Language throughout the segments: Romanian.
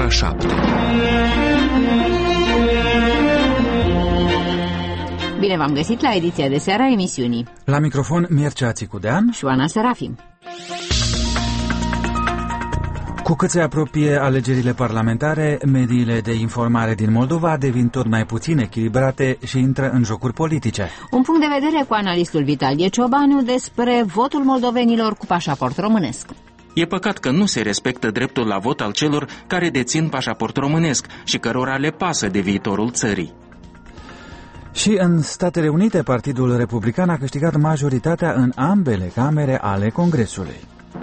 ora 7. Bine v-am găsit la ediția de seară a emisiunii. La microfon Mircea Țicudean și Oana Serafim. Cu cât se apropie alegerile parlamentare, mediile de informare din Moldova devin tot mai puțin echilibrate și intră în jocuri politice. Un punct de vedere cu analistul Vitalie Ciobanu despre votul moldovenilor cu pașaport românesc. E păcat că nu se respectă dreptul la vot al celor care dețin pașaport românesc și cărora le pasă de viitorul țării. Și în Statele Unite, Partidul Republican a câștigat majoritatea în ambele camere ale Congresului.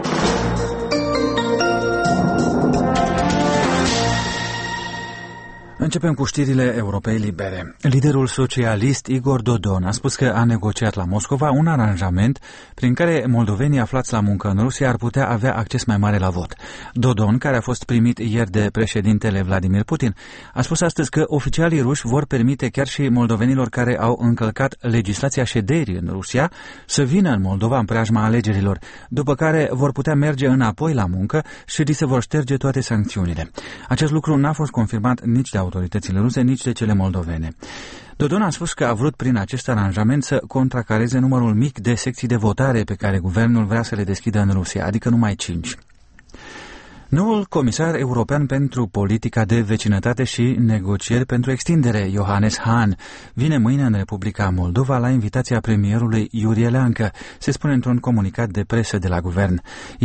Începem cu știrile Europei Libere. Liderul socialist Igor Dodon a spus că a negociat la Moscova un aranjament prin care moldovenii aflați la muncă în Rusia ar putea avea acces mai mare la vot. Dodon, care a fost primit ieri de președintele Vladimir Putin, a spus astăzi că oficialii ruși vor permite chiar și moldovenilor care au încălcat legislația șederii în Rusia să vină în Moldova în preajma alegerilor, după care vor putea merge înapoi la muncă și li se vor șterge toate sancțiunile. Acest lucru n-a fost confirmat nici de autoritățile ruse, nici de cele moldovene. Dodon a spus că a vrut prin acest aranjament să contracareze numărul mic de secții de votare pe care guvernul vrea să le deschidă în Rusia, adică numai 5. Noul comisar european pentru politica de vecinătate și negocieri pentru extindere, Johannes Hahn, vine mâine în Republica Moldova la invitația premierului Iurie Leancă, se spune într-un comunicat de presă de la guvern.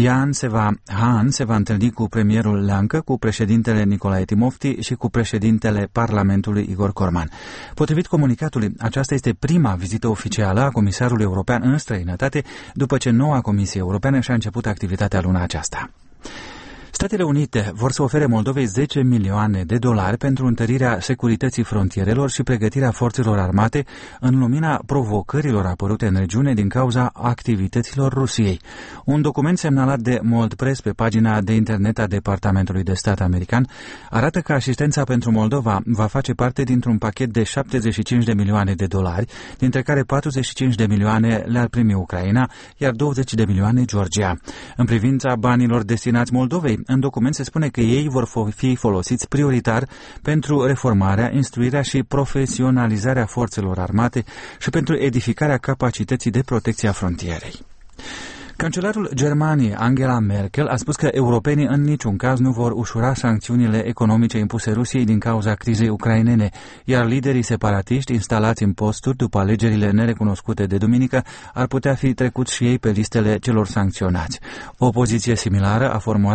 Hahn se va întâlni cu premierul Leancă, cu președintele Nicolae Timofti și cu președintele Parlamentului Igor Corman. Potrivit comunicatului, aceasta este prima vizită oficială a comisarului european în străinătate după ce noua Comisie Europeană și-a început activitatea luna aceasta. Statele Unite vor să ofere Moldovei 10 milioane de dolari pentru întărirea securității frontierelor și pregătirea forțelor armate în lumina provocărilor apărute în regiune din cauza activităților Rusiei. Un document semnalat de Mold Press pe pagina de internet a Departamentului de Stat american arată că asistența pentru Moldova va face parte dintr-un pachet de 75 de milioane de dolari, dintre care 45 de milioane le-ar primi Ucraina, iar 20 de milioane Georgia. În privința banilor destinați Moldovei, în document se spune că ei vor fi folosiți prioritar pentru reformarea, instruirea și profesionalizarea forțelor armate și pentru edificarea capacității de protecție a frontierei. Cancelarul Germaniei, Angela Merkel, a spus că europenii în niciun caz nu vor ușura sancțiunile economice impuse Rusiei din cauza crizei ucrainene, iar liderii separatiști instalați în posturi după alegerile nerecunoscute de duminică ar putea fi trecuți și ei pe listele celor sancționați. O poziție similară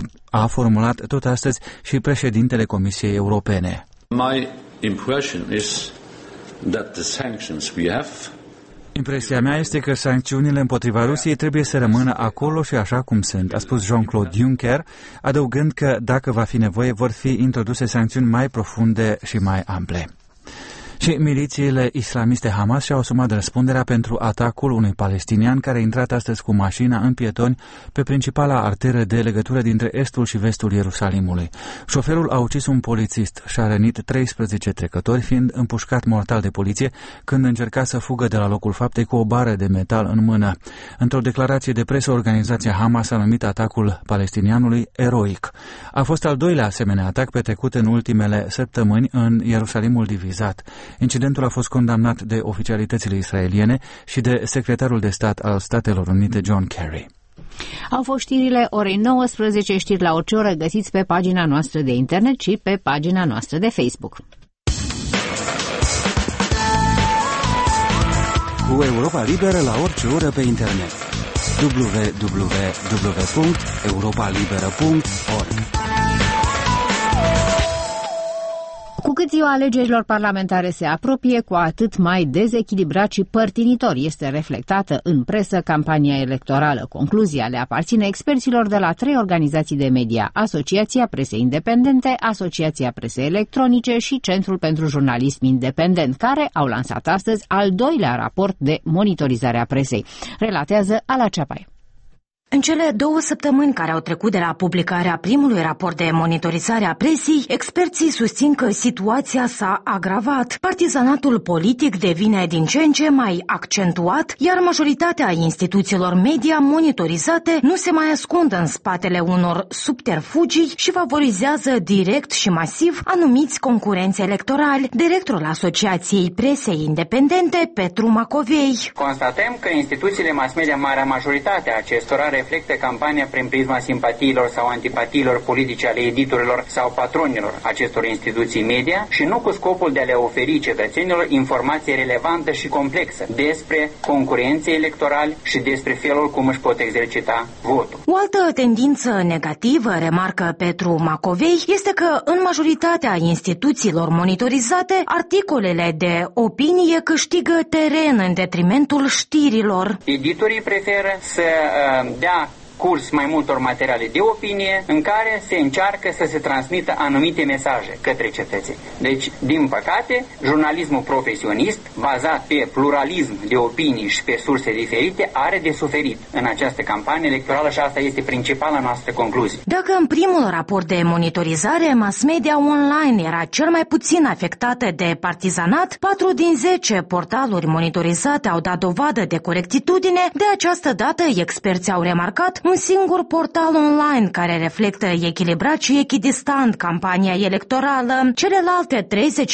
a formulat tot astăzi și președintele Comisiei Europene. My impression is that the sanctions we have. Impresia mea este că sancțiunile împotriva Rusiei trebuie să rămână acolo și așa cum sunt, a spus Jean-Claude Juncker, adăugând că, dacă va fi nevoie, vor fi introduse sancțiuni mai profunde și mai ample. Și milițiile islamiste Hamas și-au asumat răspunderea pentru atacul unui palestinian care a intrat astăzi cu mașina în pietoni pe principala arteră de legătură dintre estul și vestul Ierusalimului. Șoferul a ucis un polițist și a rănit 13 trecători, fiind împușcat mortal de poliție când încerca să fugă de la locul faptei cu o bară de metal în mână. Într-o declarație de presă, organizația Hamas a numit atacul palestinianului eroic. A fost al doilea asemenea atac petrecut în ultimele săptămâni în Ierusalimul divizat. Incidentul a fost condamnat de oficialitățile israeliene și de secretarul de stat al Statelor Unite, John Kerry. Au fost știrile orei 19, știri la orice oră găsiți pe pagina noastră de internet și pe pagina noastră de Facebook. Cu Europa Liberă la orice oră pe internet. www.europalibera.org. Cu cât ziua alegerilor parlamentare se apropie, cu atât mai dezechilibrat și părtinitor este reflectată în presă campania electorală. Concluzia le aparține experților de la 3 organizații de media: Asociația Presei Independente, Asociația Presei Electronice și Centrul pentru Jurnalism Independent, care au lansat astăzi al 2-lea raport de monitorizare a presei. Relatează Ala Ceapai. În cele 2 săptămâni care au trecut de la publicarea primului raport de monitorizare a presei, experții susțin că situația s-a agravat. Partizanatul politic devine din ce în ce mai accentuat, iar majoritatea instituțiilor media monitorizate nu se mai ascund în spatele unor subterfugii și favorizează direct și masiv anumiți concurenți electorali. Directorul Asociației Presei Independente, Petru Macovei. Constatăm că instituțiile mass media, marea majoritate a acestora, reflectă campania prin prisma simpatiilor sau antipatiilor politice ale editorilor sau patronilor acestor instituții media și nu cu scopul de a le oferi cetățenilor informație relevantă și complexă despre concurenții electorali și despre felul cum își pot exercita votul. O altă tendință negativă, remarcă Petru Macovei, este că în majoritatea instituțiilor monitorizate, articolele de opinie câștigă teren în detrimentul știrilor. Editorii preferă să dea curs mai multor materiale de opinie în care se încearcă să se transmită anumite mesaje către cetățeni. Deci, din păcate, jurnalismul profesionist, bazat pe pluralism de opinii și pe surse diferite, are de suferit în această campanie electorală și asta este principala noastră concluzie. Dacă în primul raport de monitorizare mass media online era cel mai puțin afectată de partizanat, 4 din 10 portaluri monitorizate au dat dovadă de corectitudine, de această dată experții au remarcat un singur portal online care reflectă echilibrat și echidistant campania electorală. Celelalte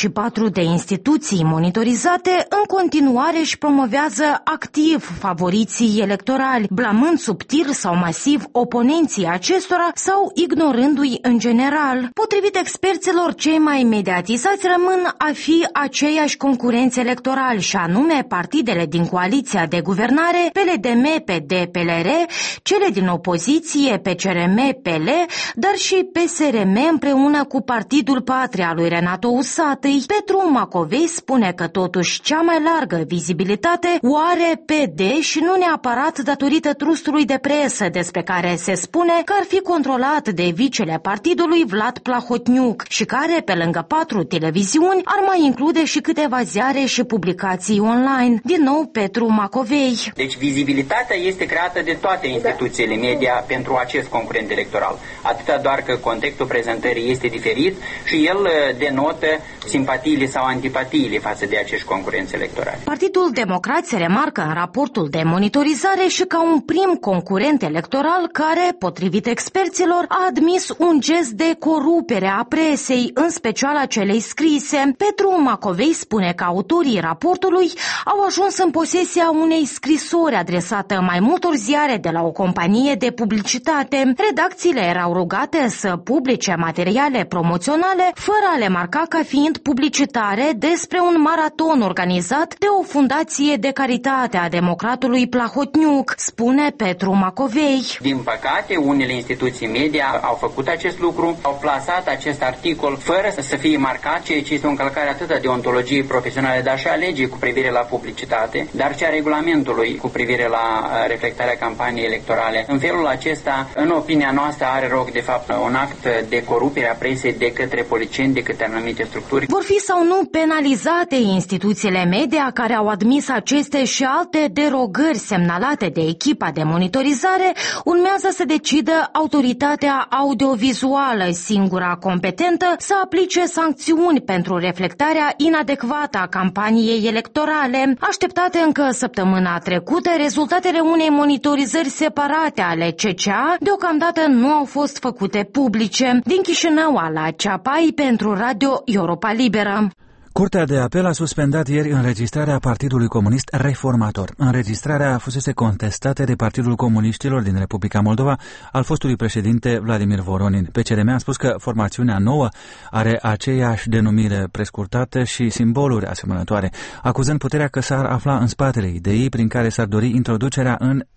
34 de instituții monitorizate în continuare își promovează activ favoriții electorali, blamând subtil sau masiv oponenții acestora sau ignorându-i în general. Potrivit experților, cei mai mediatizați rămân a fi aceiași concurenți electorali și anume partidele din coaliția de guvernare, PLDM, PD, PLR, cele din opoziție, PCRM, PL, dar și PSRM împreună cu Partidul Patria lui Renato Usatăi. Petru Macovei spune că totuși cea mai largă vizibilitate o are PD și nu neapărat datorită trustului de presă despre care se spune că ar fi controlat de vicele partidului Vlad Plahotniuc și care, pe lângă 4 televiziuni, ar mai include și câteva ziare și publicații online. Din nou, Petru Macovei. Deci vizibilitatea este creată de toate instituțiile media pentru acest concurent electoral. Atâta doar că contextul prezentării este diferit și el denotă simpatiile sau antipatiile față de acești concurenți electorali. Partidul Democrat se remarcă în raportul de monitorizare și ca un prim concurent electoral care, potrivit experților, a admis un gest de corupere a presei, în special a celei scrise. Petru Macovei spune că autorii raportului au ajuns în posesia unei scrisori adresată mai multor ziare de la o companie de publicitate. Redacțiile erau rugate să publice materiale promoționale fără a le marca ca fiind publicitare despre un maraton organizat de o fundație de caritate a democratului Plahotniuc, spune Petru Macovei. Din păcate, unele instituții media au făcut acest lucru, au plasat acest articol fără să fie marcat, ceea ce este o încălcare atât a deontologiei profesionale, dar și a legii cu privire la publicitate, dar și a regulamentului cu privire la reflectarea campaniei electorale. În felul acesta, în opinia noastră, are loc, de fapt, un act de corupere a presei de către policieni, de către anumite structuri. Vor fi sau nu penalizate instituțiile media care au admis aceste și alte derogări semnalate de echipa de monitorizare? Urmează să decidă autoritatea audiovizuală, singura competentă să aplice sancțiuni pentru reflectarea inadecvată a campaniei electorale. Așteptate încă săptămâna trecută, rezultatele unei monitorizări separate ale CCA deocamdată nu au fost făcute publice. Din Chișinău, Ala Ceapai pentru Radio Europa Liberă. Curtea de apel a suspendat ieri înregistrarea Partidului Comunist Reformator. Înregistrarea fusese contestată de Partidul Comuniștilor din Republica Moldova al fostului președinte Vladimir Voronin. PCRM a spus că formațiunea nouă are aceeași denumire prescurtată și simboluri asemănătoare, acuzând puterea că s-ar afla în spatele ideii prin care s-ar dori inducerea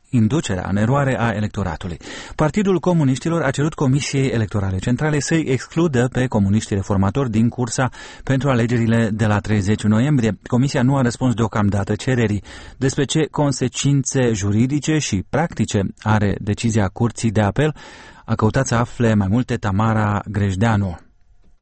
în eroare a electoratului. Partidul Comuniștilor a cerut Comisiei Electorale Centrale să-i excludă pe comuniștii reformatori din cursa pentru alegerile de la 30 noiembrie. Comisia nu a răspuns deocamdată cererii. Despre ce consecințe juridice și practice are decizia Curții de Apel, a căutat să afle mai multe Tamara Grejdeanu.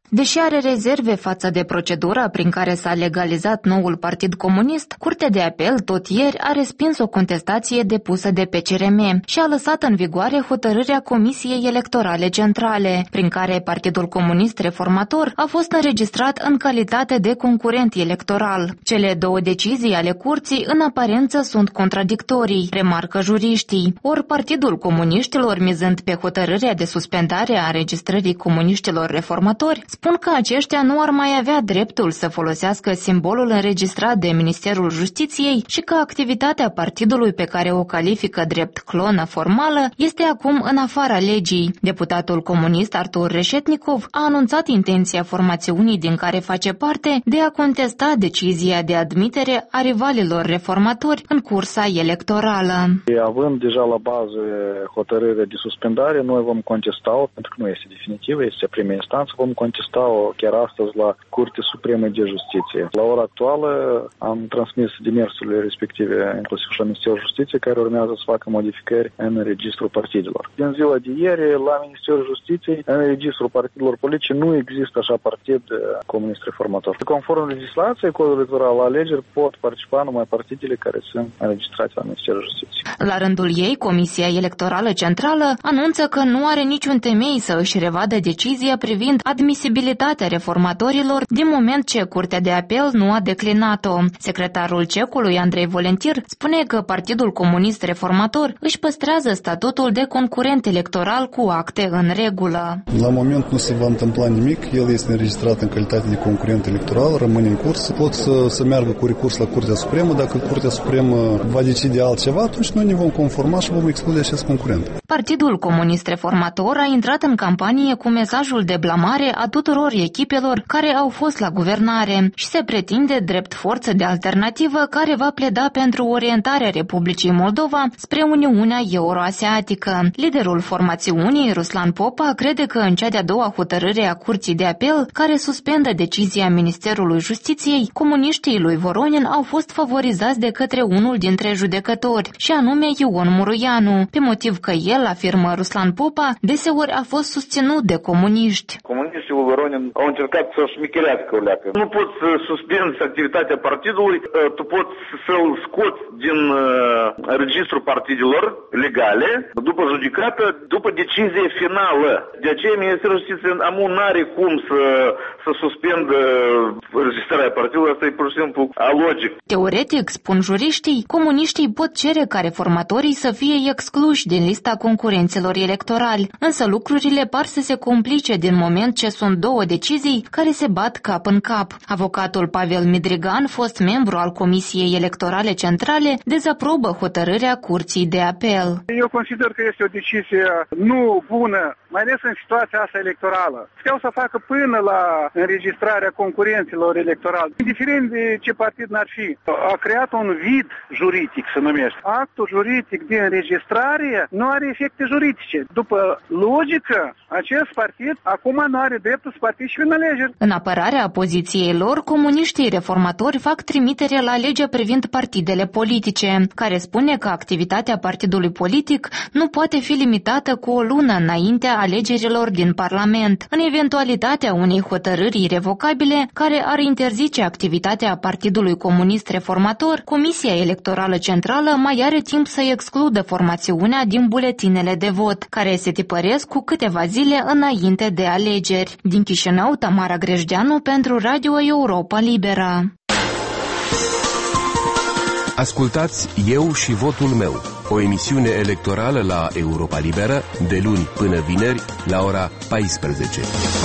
Deși are rezerve față de procedura prin care s-a legalizat noul Partid Comunist, Curtea de Apel tot ieri a respins o contestație depusă de PCRM și a lăsat în vigoare hotărârea Comisiei Electorale Centrale, prin care Partidul Comunist Reformator a fost înregistrat în calitate de concurent electoral. Cele două decizii ale curții în aparență sunt contradictorii, remarcă juriștii. Ori Partidul Comuniștilor, mizând pe hotărârea de suspendare a înregistrării comuniștilor reformatori, spun că aceștia nu ar mai avea dreptul să folosească simbolul înregistrat de Ministerul Justiției și că activitatea partidului pe care o califică drept clonă formală este acum în afara legii. Deputatul comunist Artur Reșetnikov a anunțat intenția formațiunii din care face parte de a contesta decizia de admitere a rivalilor reformatori în cursa electorală. Având deja la bază hotărârea de suspendare, noi vom contesta-o, pentru că nu este definitivă, este prima instanță, vom contesta-o chiar astăzi la Curtea Supremă de Justiție. La ora actuală am transmis demersurile respective, inclusiv și la Ministerul Justiției, care urmează să facă modificări în registrul partidelor. Din ziua de ieri, la Ministerul Justiției, în registrul partidelor politice, nu există așa partid comunist reformator. Conform legislației, codul electoral la alegeri pot participa numai partidele care sunt înregistrate la Ministerul Justiției. La rândul ei, Comisia Electorală Centrală anunță că nu are niciun temei să își revadă decizia privind admisibilitatea reformatorilor din moment ce Curtea de Apel nu a declinat-o. Secretarul Cecului, Andrei Volentir, spune că Partidul Comunist Reformator își păstrează statutul de concurent electoral cu acte în regulă. La moment nu se va întâmpla nimic, el este înregistrat în calitate de concurent electoral, rămâne în curs, pot să meargă cu recurs la Curtea Supremă, dacă Curtea Supremă va decide altceva, atunci noi ne vom conforma și vom exclude acest concurent. Partidul Comunist Reformator a intrat în campanie cu mesajul de blamare a tuturor echipelor care au fost la guvernare și se pretinde drept forță de alternativă care va pleda pentru orientarea Republicii Moldova spre Uniunea Euroasiatică. Liderul formațiunii, Ruslan Popa, crede că în cea de-a doua hotărâre a Curții de Apel, care suspendă decizia Ministerului Justiției, comuniștii lui Voronin au fost favorizați de către unul dintre judecători, și anume Ion Muruianu, pe motiv că el, afirmă Ruslan Popa, deseori a fost susținut de comuniști. Comuniștii lui Voronin au încercat să șmicherească o leacă. Nu poți să suspenzi activitatea partidului, tu poți să-l scoți din registrul partidelor legale, după judecată, după decizie finală. De aceea Ministerul Justiției amun n-are cum să suspendă registrarea partidului, asta e pur și simplu alogic. Teoretic, spun juriștii, comuniștii pot cere ca reformatorii să fie excluși din lista concurenților electorali, însă lucrurile par să se complice din moment ce sunt două decizii care se bat cap în cap. Avocatul Pavel Midrigan, fost membru al Comisiei Electorale Centrale, dezaprobă hotărârea Curții de Apel. Eu consider că este o decizie nu bună, mai ales în situația asta electorală. Puteau să facă până la înregistrarea concurenților electorali, indiferent de ce partid n-ar fi. A creat un vid juridic, se numește. Actul juridic de înregistrare nu are efecte juridice. După logică, acest partid acum nu are dreptul să participe în alegeri. În apărarea poziției lor, comuniștii reformatori fac trimitere la legea privind partidele politice, care spune că activitatea partidului politic nu poate fi limitată cu o lună înaintea alegerilor din Parlament. În eventualitatea unei hotărâri irrevocabile care ar interzice activitatea Partidului Comunist Reformator, Comisia Electorală Centrală mai are timp să excludă formațiunea din buletinele de vot, care se tipăresc cu câteva zile înainte de alegeri. Din Chișinău, Tamara Grejdeanu pentru Radio Europa Liberă. Ascultați Eu și votul meu, o emisiune electorală la Europa Liberă, de luni până vineri, la ora 14.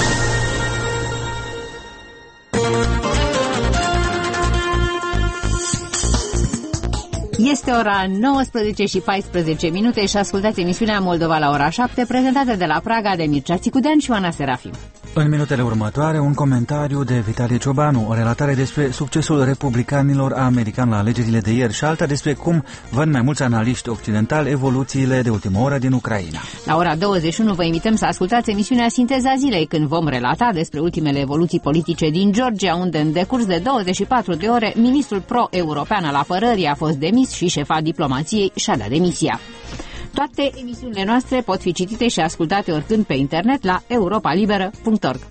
Este ora 19 și 14 minute și ascultați emisiunea Moldova la ora 7, prezentată de la Praga de Mircea Țicudean și Oana Serafim. În minutele următoare, un comentariu de Vitalie Ciobanu, o relatare despre succesul republicanilor americani la alegerile de ieri și alta despre cum văd mai mulți analiști occidentali evoluțiile de ultimă oră din Ucraina. La ora 21 vă invităm să ascultați emisiunea Sinteza Zilei, când vom relata despre ultimele evoluții politice din Georgia, unde în decurs de 24 de ore ministrul pro-european al apărării a fost demis și șefa diplomației și-a dat demisia. Toate emisiunile noastre pot fi citite și ascultate oricând pe internet la europalibera.org.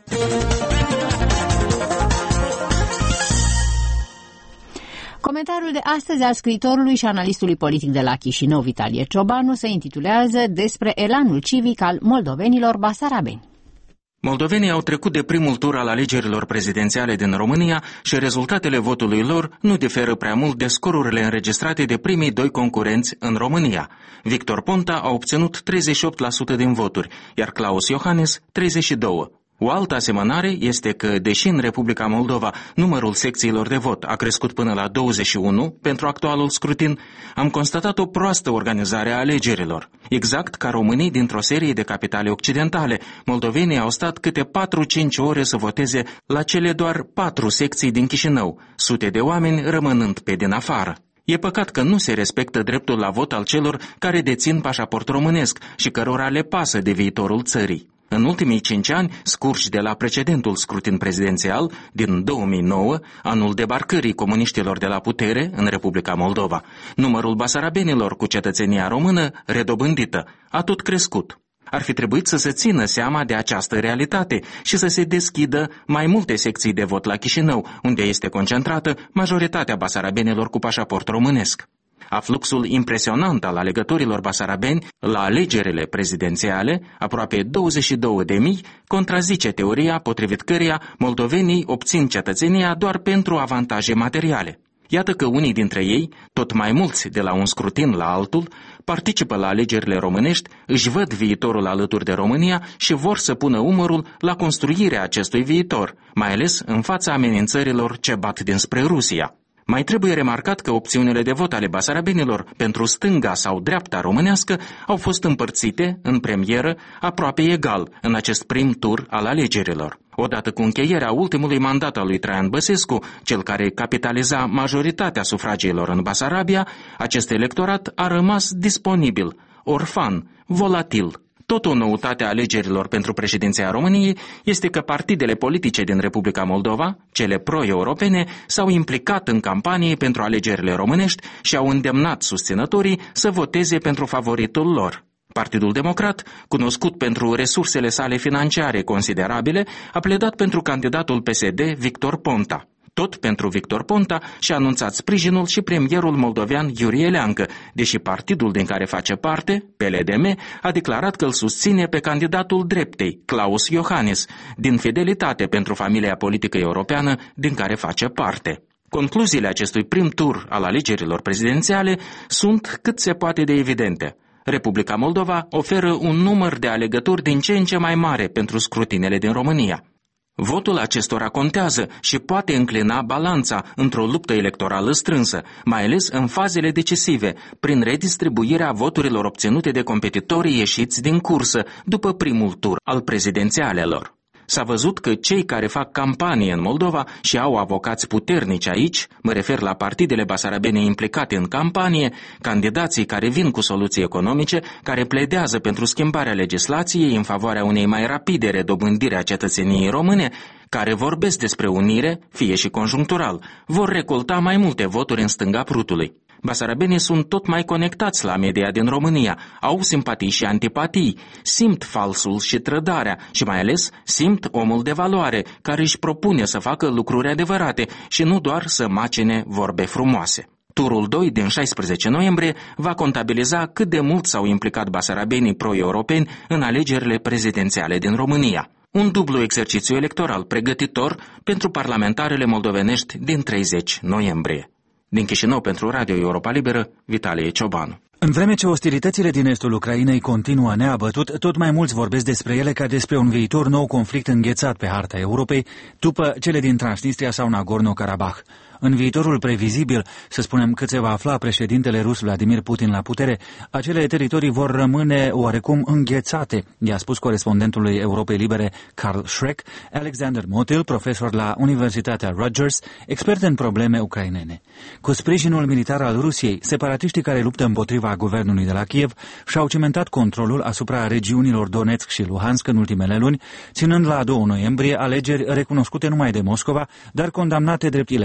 Comentariul de astăzi al scriitorului și analistului politic de la Chișinău, Vitalie Ciobanu, se intitulează Despre elanul civic al moldovenilor basarabeni. Moldovenii au trecut de primul tur al alegerilor prezidențiale din România și rezultatele votului lor nu diferă prea mult de scorurile înregistrate de primii doi concurenți în România. Victor Ponta a obținut 38% din voturi, iar Klaus Iohannis 32%. O altă asemănare este că, deși în Republica Moldova numărul secțiilor de vot a crescut până la 21 pentru actualul scrutin, am constatat o proastă organizare a alegerilor. Exact ca românii dintr-o serie de capitale occidentale, moldovenii au stat câte 4-5 ore să voteze la cele doar 4 secții din Chișinău, sute de oameni rămânând pe din afară. E păcat că nu se respectă dreptul la vot al celor care dețin pașaport românesc și cărora le pasă de viitorul țării. În ultimii 5 ani, scurși de la precedentul scrutin prezidențial din 2009, anul debarcării comuniștilor de la putere în Republica Moldova, numărul basarabenilor cu cetățenia română redobândită a tot crescut. Ar fi trebuit să se țină seama de această realitate și să se deschidă mai multe secții de vot la Chișinău, unde este concentrată majoritatea basarabenilor cu pașaport românesc. Afluxul impresionant al alegătorilor basarabeni la alegerile prezidențiale, aproape 22.000, contrazice teoria potrivit căreia moldovenii obțin cetățenia doar pentru avantaje materiale. Iată că unii dintre ei, tot mai mulți de la un scrutin la altul, participă la alegerile românești, își văd viitorul alături de România și vor să pună umărul la construirea acestui viitor, mai ales în fața amenințărilor ce bat dinspre Rusia. Mai trebuie remarcat că opțiunile de vot ale basarabenilor pentru stânga sau dreapta românească au fost împărțite, în premieră, aproape egal în acest prim tur al alegerilor. Odată cu încheierea ultimului mandat al lui Traian Băsescu, cel care capitaliza majoritatea sufragiilor în Basarabia, acest electorat a rămas disponibil, orfan, volatil. Tot o noutate a alegerilor pentru președinția României este că partidele politice din Republica Moldova, cele pro-europene, s-au implicat în campanie pentru alegerile românești și au îndemnat susținătorii să voteze pentru favoritul lor. Partidul Democrat, cunoscut pentru resursele sale financiare considerabile, a pledat pentru candidatul PSD Victor Ponta. Tot pentru Victor Ponta și-a anunțat sprijinul și premierul moldovean Iurie Leancă, deși partidul din care face parte, PLDM, a declarat că îl susține pe candidatul dreptei, Klaus Iohannis, din fidelitate pentru familia politică europeană din care face parte. Concluziile acestui prim tur al alegerilor prezidențiale sunt cât se poate de evidente. Republica Moldova oferă un număr de alegători din ce în ce mai mare pentru scrutinele din România. Votul acestora contează și poate înclina balanța într-o luptă electorală strânsă, mai ales în fazele decisive, prin redistribuirea voturilor obținute de competitorii ieșiți din cursă după primul tur al prezidențialelor. S-a văzut că cei care fac campanie în Moldova și au avocați puternici aici, mă refer la partidele basarabene implicate în campanie, candidații care vin cu soluții economice, care pledează pentru schimbarea legislației în favoarea unei mai rapide redobândiri a cetățeniei române, care vorbesc despre unire, fie și conjunctural, vor recolta mai multe voturi în stânga prutului. Basarabenii sunt tot mai conectați la media din România, au simpatii și antipatii, simt falsul și trădarea și mai ales simt omul de valoare care își propune să facă lucruri adevărate și nu doar să macine vorbe frumoase. Turul 2 din 16 noiembrie va contabiliza cât de mult s-au implicat basarabenii pro-europeni în alegerile prezidențiale din România. Un dublu exercițiu electoral pregătitor pentru parlamentarele moldovenești din 30 noiembrie. Din Chișinău pentru Radio Europa Liberă, Vitalie Ciobanu. În vreme ce ostilitățile din estul Ucrainei continuă neabătut, tot mai mulți vorbesc despre ele ca despre un viitor nou conflict înghețat pe harta Europei, după cele din Transnistria sau Nagorno-Karabakh. În viitorul previzibil, să spunem cât se va afla președintele rus Vladimir Putin la putere, acele teritorii vor rămâne oarecum înghețate, i-a spus corespondentului Europei Libere Carl Schreck, Alexander Motil, profesor la Universitatea Rutgers, expert în probleme ucrainene. Cu sprijinul militar al Rusiei, separatiștii care luptă împotriva guvernului de la Kiev și-au cimentat controlul asupra regiunilor Donetsk și Luhansk în ultimele luni, ținând la 2 noiembrie alegeri recunoscute numai de Moscova, dar condamnate drept ilegale de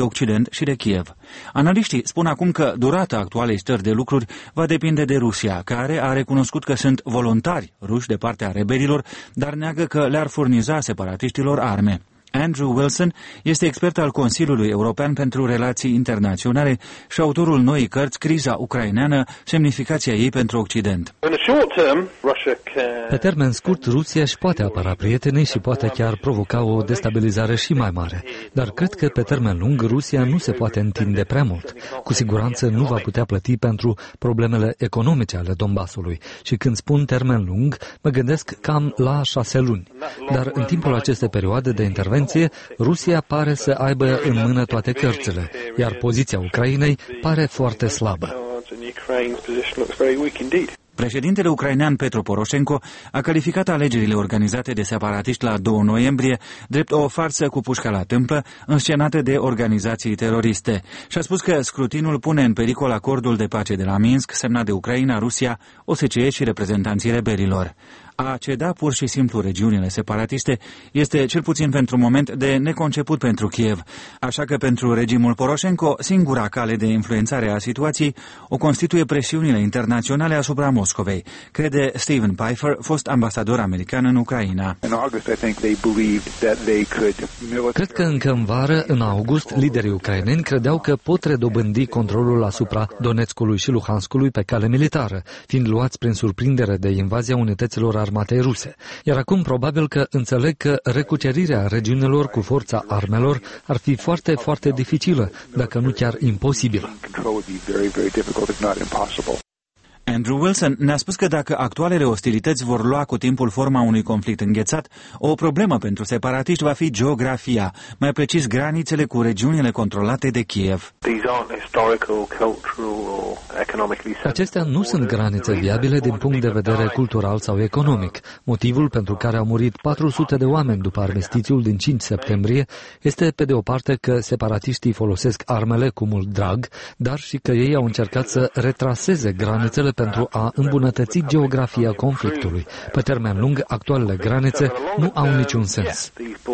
Occident și de Kiev. Analiștii spun acum că durata actualei stări de lucruri va depinde de Rusia, care a recunoscut că sunt voluntari ruși de partea rebelilor, dar neagă că le-ar furniza separatiștilor arme. Andrew Wilson este expert al Consiliului European pentru Relații Internaționale și autorul noii cărți Criza ucraineană, semnificația ei pentru Occident. Pe termen scurt, Rusia își poate apăra prietenii și poate chiar provoca o destabilizare și mai mare. Dar cred că pe termen lung Rusia nu se poate întinde prea mult. Cu siguranță nu va putea plăti pentru problemele economice ale Donbasului. Și când spun termen lung, mă gândesc cam la 6 luni. Dar în timpul acestei perioade de intervenție, Rusia pare să aibă în mână toate cărțile, iar poziția Ucrainei pare foarte slabă. Președintele ucrainean Petro Poroșenko a calificat alegerile organizate de separatiști la 2 noiembrie drept o farsă cu pușca la tâmplă, înscenată de organizații teroriste. Și a spus că scrutinul pune în pericol acordul de pace de la Minsk, semnat de Ucraina, Rusia, OSCE și reprezentanții rebelilor. A ceda pur și simplu regiunile separatiste este, cel puțin pentru moment, de neconceput pentru Kiev. Așa că pentru regimul Poroșenko, singura cale de influențare a situației o constituie presiunile internaționale asupra Moscovei, crede Stephen Pfeiffer, fost ambasador american în Ucraina. Cred că încă în vară, în august, liderii ucraineni credeau că pot redobândi controlul asupra Donetskului și Luhanskului pe cale militară, fiind luați prin surprindere de invazia unităților armatei ruse. Iar acum probabil că înțeleg că recucerirea regiunilor cu forța armelor ar fi foarte, foarte dificilă, dacă nu chiar imposibilă. Andrew Wilson ne-a spus că dacă actualele ostilități vor lua cu timpul forma unui conflict înghețat, o problemă pentru separatiști va fi geografia, mai precis granițele cu regiunile controlate de Kiev. Acestea nu sunt granițe viabile din punct de vedere cultural sau economic. Motivul pentru care au murit 400 de oameni după armistițiul din 5 septembrie este, pe de o parte, că separatiștii folosesc armele cu mult drag, dar și că ei au încercat să retraseze granițele pentru a îmbunătăți geografia conflictului. Pe termen lung, actualele granițe nu au niciun sens.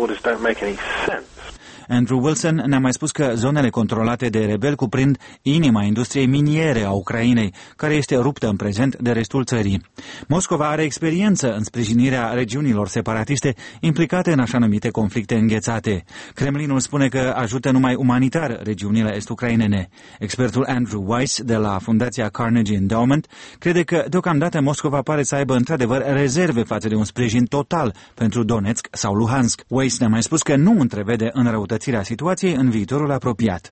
Andrew Wilson ne-a mai spus că zonele controlate de rebeli cuprind inima industriei miniere a Ucrainei, care este ruptă în prezent de restul țării. Moscova are experiență în sprijinirea regiunilor separatiste implicate în așa numite conflicte înghețate. Kremlinul spune că ajută numai umanitar regiunile est-ucrainene. Expertul Andrew Weiss de la Fundația Carnegie Endowment crede că deocamdată Moscova pare să aibă într-adevăr rezerve față de un sprijin total pentru Donetsk sau Luhansk. Weiss ne-a mai spus că nu întrevede înrăutățirea situației în viitorul apropiat.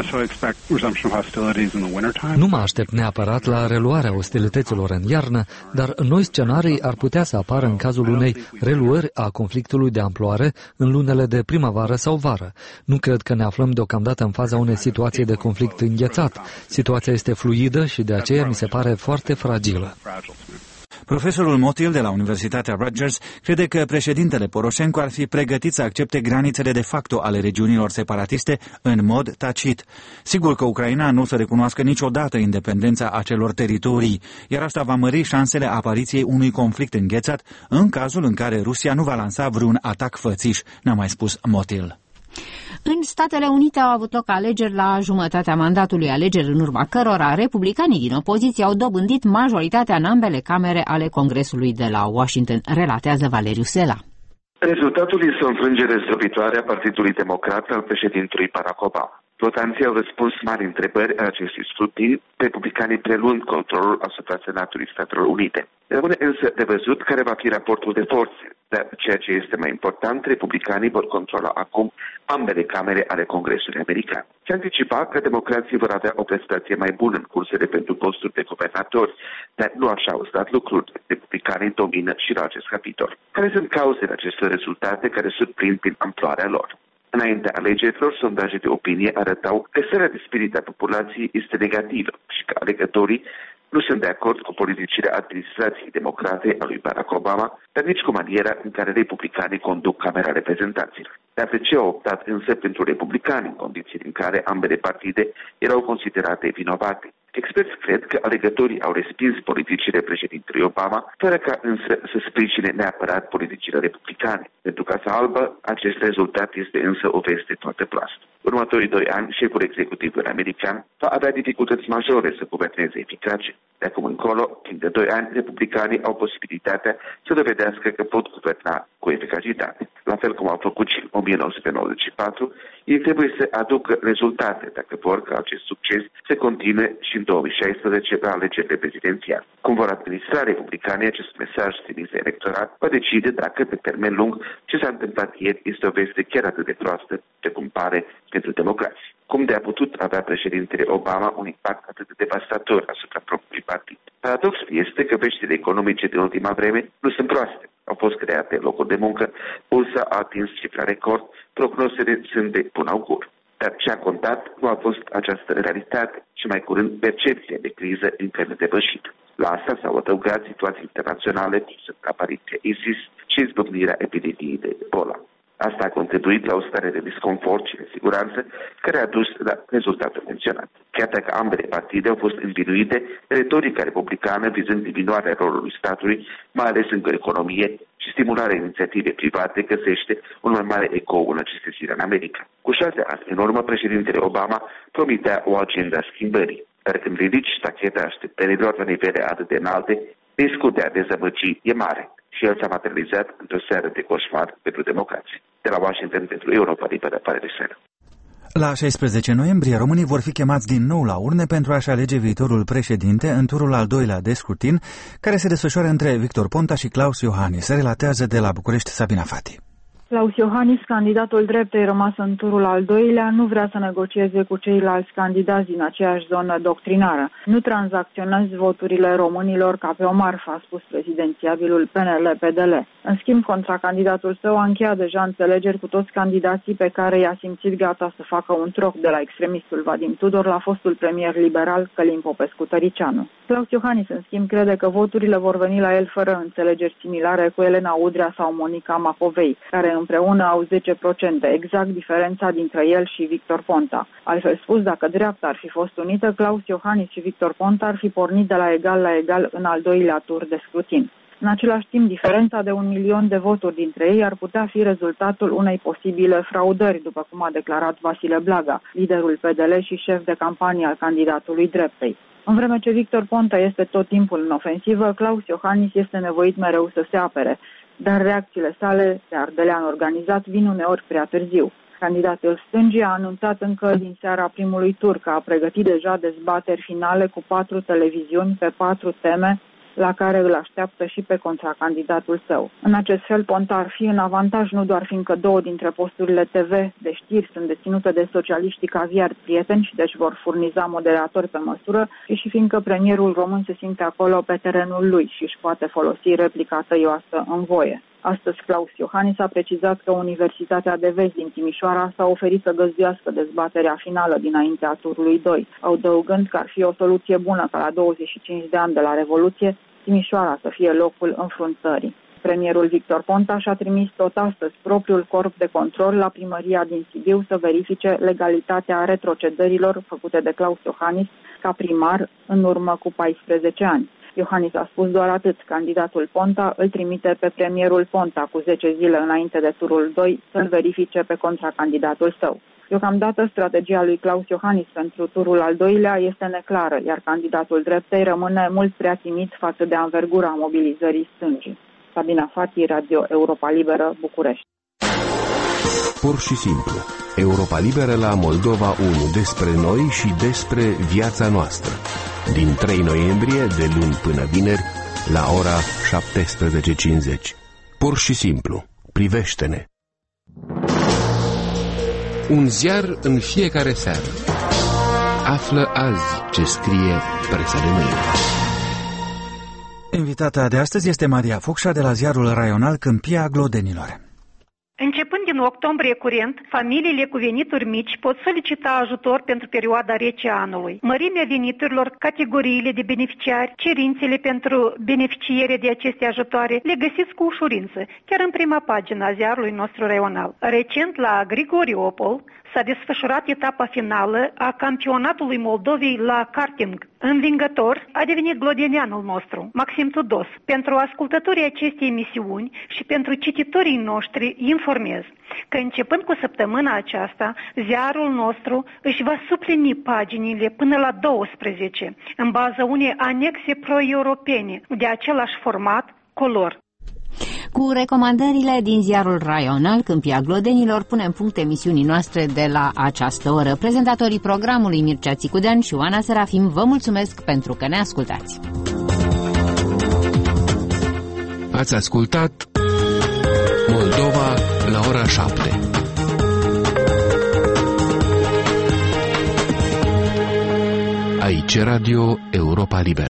Nu mă aștept neapărat la reluarea ostilităților în iarnă, dar noi scenarii ar putea să apară în cazul unei reluări a conflictului de amploare în lunele de primăvară sau vară. Nu cred că ne aflăm deocamdată în faza unei situații de conflict înghețat. Situația este fluidă și de aceea mi se pare foarte fragilă. Profesorul Motil de la Universitatea Rutgers crede că președintele Poroșenko ar fi pregătit să accepte granițele de facto ale regiunilor separatiste în mod tacit. Sigur că Ucraina nu o să recunoască niciodată independența acelor teritorii, iar asta va mări șansele apariției unui conflict înghețat în cazul în care Rusia nu va lansa vreun atac fățiș, ne-a mai spus Motil. În Statele Unite au avut loc alegeri la jumătatea mandatului, alegeri în urma cărora republicanii din opoziție au dobândit majoritatea în ambele camere ale Congresului de la Washington, relatează Valeriu Sela. Rezultatul este o înfrângere zdrobitoare a Partidului Democrat al președintelui Barack Obama. Votanții au răspuns mari întrebări a acestui scrutin, republicanii preluând controlul asupra Senatului Statelor Unite. Rămâne însă de văzut care va fi raportul de forțe, dar ceea ce este mai important, republicanii vor controla acum ambele camere ale Congresului American. Se anticipa că democrații vor avea o prestație mai bună în cursele pentru posturi de guvernatori, dar nu așa au stat lucruri. Republicanii domină și la acest capitol. Care sunt cauzele acestor rezultate care surprind prin amploarea lor? Înaintea alegerilor, sondaje de opinie arătau că starea de spirit a populației este negativă și că alegătorii nu sunt de acord cu politicile administrației democrate a lui Barack Obama, dar nici cu maniera în care republicanii conduc Camera Reprezentanților. Dar de ce au optat însă pentru republicani în condiții în care ambele partide erau considerate vinovate? Experți cred că alegătorii au respins politicile președintelui Obama, fără ca însă să sprijine neapărat politicile republicane. Pentru Casa Albă, acest rezultat este însă o veste foarte proastă. următorii 2 ani, șeful executivului american va avea dificultăți majore să guverneze eficace. De acum încolo, timp de 2 ani, republicanii au posibilitatea să dovedească că pot guverna cu eficacitate. La fel cum au făcut și în 1994, ei trebuie să aducă rezultate dacă vor ca acest succes să continue și în 2016 la alegerile prezidențiale. Cum vor administra republicanii acest mesaj trimis electorat, va decide dacă pe termen lung ce s-a întâmplat ieri este o veste chiar atât de proastă precum pare pentru democrați. Cum de a putut avea președintele Obama un impact atât de devastator asupra propriului partid? Paradoxul este că veștile economice din ultima vreme nu sunt proaste. Au fost create locuri de muncă, bursa a atins cifra record, prognozele sunt de bun augur. Dar ce a contat nu a fost această realitate, ci mai curând percepția de criză încă nedepășită. La asta s-au adăugat situații internaționale, cum sunt apariția ISIS și izbucnirea epidemiei de Ebola. Asta a contribuit la o stare de disconfort și de siguranță care a dus la rezultatul menționat. Chiar dacă ambele partide au fost învinuite, retorica republicană vizând diminuarea rolului statului, mai ales în economie și stimularea inițiativei private, găsește un mai mare ecou în aceste zile în America. Cu 6 ani în urmă, președintele Obama promitea o agenda schimbării, dar când ridici tacheta așteptărilor la nivele atât de înalte, riscul de a dezamăgi e mare. Și el s-a materializat într-o seară de coșmar pentru democrație. De la Washington pentru Europa Liberă, pare de seară. La 16 noiembrie, românii vor fi chemați din nou la urne pentru a-și alege viitorul președinte în turul al doilea de scrutin, care se desfășoară între Victor Ponta și Klaus Iohannis. Relatează de la București Sabina Fati. Klaus Iohannis, candidatul dreptei rămas în turul al doilea, nu vrea să negocieze cu ceilalți candidați din aceeași zonă doctrinară. Nu tranzacționez voturile românilor ca pe o marfă, a spus prezidențiabilul PNL-PDL. În schimb, contracandidatul său a încheiat deja înțelegeri cu toți candidații pe care i-a simțit gata să facă un troc, de la extremistul Vadim Tudor la fostul premier liberal Călin Popescu-Tăricianu. Klaus Iohannis, în schimb, crede că voturile vor veni la el fără înțelegeri similare cu Elena Udrea sau Monica Macovei, care împreună au 10%, exact diferența dintre el și Victor Ponta. Altfel spus, dacă dreapta ar fi fost unită, Klaus Iohannis și Victor Ponta ar fi pornit de la egal în al doilea tur de scrutin. În același timp, diferența de 1 milion de voturi dintre ei ar putea fi rezultatul unei posibile fraudări, după cum a declarat Vasile Blaga, liderul PDL și șef de campanie al candidatului dreptei. În vreme ce Victor Ponta este tot timpul în ofensivă, Klaus Iohannis este nevoit mereu să se apere, dar reacțiile sale de ardelean organizat vin uneori prea târziu. Candidatul stângii a anunțat încă din seara primului tur că a pregătit deja dezbateri finale cu 4 televiziuni pe 4 teme la care îl așteaptă și pe contracandidatul său. În acest fel, Ponta ar fi în avantaj nu doar fiindcă 2 dintre posturile TV de știri sunt deținute de socialiștii caviar prieteni și deci vor furniza moderatori pe măsură, ci și fiindcă premierul român se simte acolo pe terenul lui și își poate folosi replica tăioasă în voie. Astăzi, Klaus Iohannis a precizat că Universitatea de Vest din Timișoara s-a oferit să găzduiască dezbaterea finală dinaintea turului 2, adăugând că ar fi o soluție bună ca la 25 de ani de la Revoluție, Timișoara să fie locul înfruntării. Premierul Victor Ponta și-a trimis tot astăzi propriul corp de control la primăria din Sibiu să verifice legalitatea retrocedărilor făcute de Klaus Iohannis ca primar în urmă cu 14 ani. Iohannis a spus doar atât. Candidatul Ponta îl trimite pe premierul Ponta cu 10 zile înainte de turul 2 să-l verifice pe contracandidatul său. Deocamdată, strategia lui Klaus Iohannis pentru turul al doilea este neclară, iar candidatul dreptei rămâne mult prea timid față de anvergura mobilizării stângii. Sabina Fati, Radio Europa Liberă, București. Pur și simplu, Europa Liberă la Moldova 1, despre noi și despre viața noastră. Din 3 noiembrie, de luni până vineri, la ora 17:50. Pur și simplu, privește-ne. Un ziar în fiecare seară. Află azi ce scrie presa de mâine. Invitata de astăzi este Maria Focșa de la ziarul raional Câmpia Glodenilor. Începând din octombrie curent, familiile cu venituri mici pot solicita ajutor pentru perioada rece a anului. Mărimea veniturilor, categoriile de beneficiari, cerințele pentru beneficierea de aceste ajutoare le găsiți cu ușurință, chiar în prima pagină a ziarului nostru raional. Recent, la Grigoriopol, s-a desfășurat etapa finală a campionatului Moldovei la karting Învingător a devenit glodenianul nostru, Maxim Tudos. Pentru ascultătorii acestei emisiuni și pentru cititorii noștri informez că începând cu săptămâna aceasta, ziarul nostru își va suplini paginile până la 12, în baza unei anexe pro-europene de același format, color. Cu recomandările din ziarul raional Câmpia Glodenilor punem punct emisiunii noastre de la această oră. Prezentatorii programului Mircea Țicudean și Oana Serafim vă mulțumesc pentru că ne ascultați. Ați ascultat Moldova la ora 7. Aici Radio Europa Liberă.